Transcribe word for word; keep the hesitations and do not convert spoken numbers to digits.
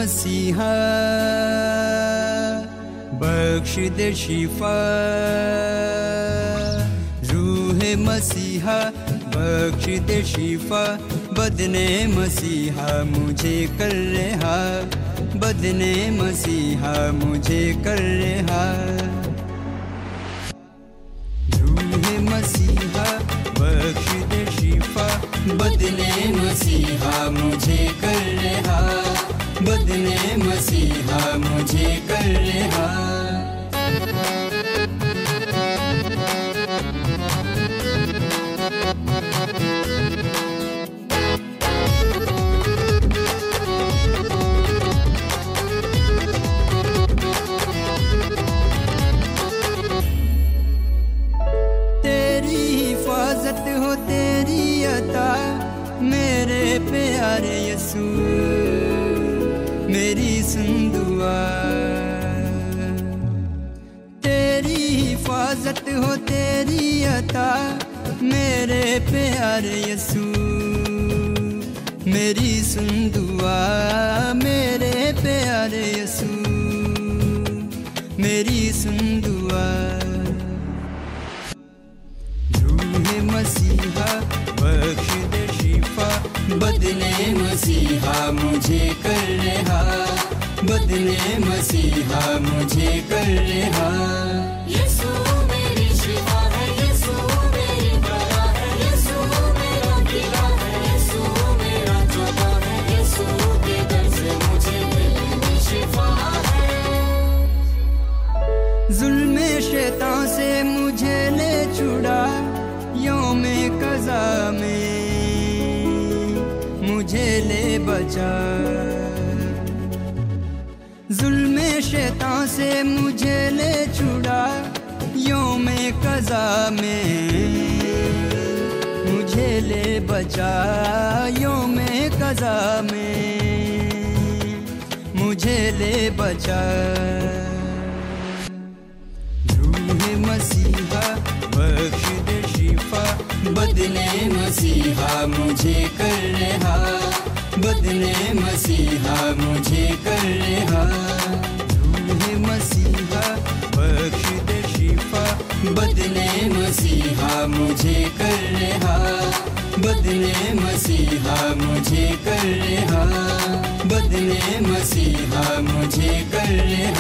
मसीहा बख्श दे शिफा, रूह मसीहा बख्श दे शिफा, बदने मसीहा मुझे कर रहा, बदने मसीहा मुझे कर रहा। रूह मसीहा बख्श दे शिफा, बदने मसीहा मुझे कर रहा, बदने मसीहा मुझे कर रहा। तेरी हिफाजत हो तेरी अता मेरे प्यारे यसू, मेरी सुन दुआ। तेरी हिफाजत हो तेरी अता मेरे प्यारे यसू, मेरी सुन दुआ। मेरे प्यारे यसू मेरी सुन दुआ। रूह मसीहा बख्श दे शिफा, बदने मसीहा मुझे कर रहा, बदने मसीहा मुझे कर रहा। यीशु मेरी शिफा है, यीशु मेरी बला है, यीशु मेरा किला है, यीशु मेरा चोला है, यीशु के दर से मुझे मिली शिफा है। जुल्मे शैतान से मुझे ले छुड़ा, यौमे कज़ा में मुझे ले बचा। जुल्मे शैतान से मुझे ले छुड़ा, यौमे कज़ा में मुझे ले बचा, यौमे कज़ा में मुझे ले बचा। रूह मसीहा बख्श दे शिफा, बदने मसीहा मुझे कर रहा, बदने मसीहा मुझे कर रहा। रूह मसीहा बख्श दे शिफा, बदने मसीहा मुझे कर रहा, बदने मसीहा मुझे कर रहा, बदने मसीहा मुझे कर रहा।